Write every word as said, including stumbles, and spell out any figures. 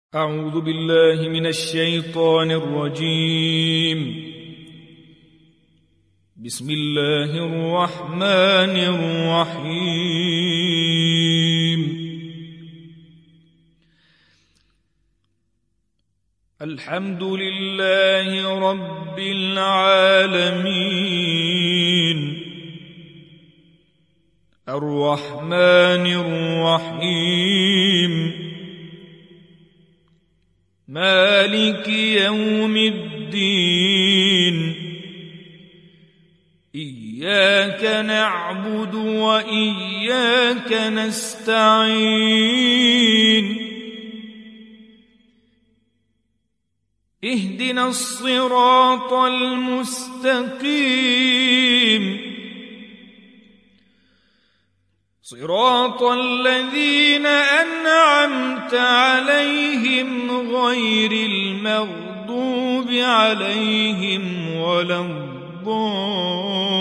أعوذ بالله من الشيطان الرجيم. بسم الله الرحمن الرحيم. الحمد لله رب العالمين الرحمن الرحيم مالك يوم الدين إياك نعبد وإياك نستعين اهدنا الصراط المستقيم صراط الذين أنعمت عليهم غير المغضوب عليهم ولا الضالين.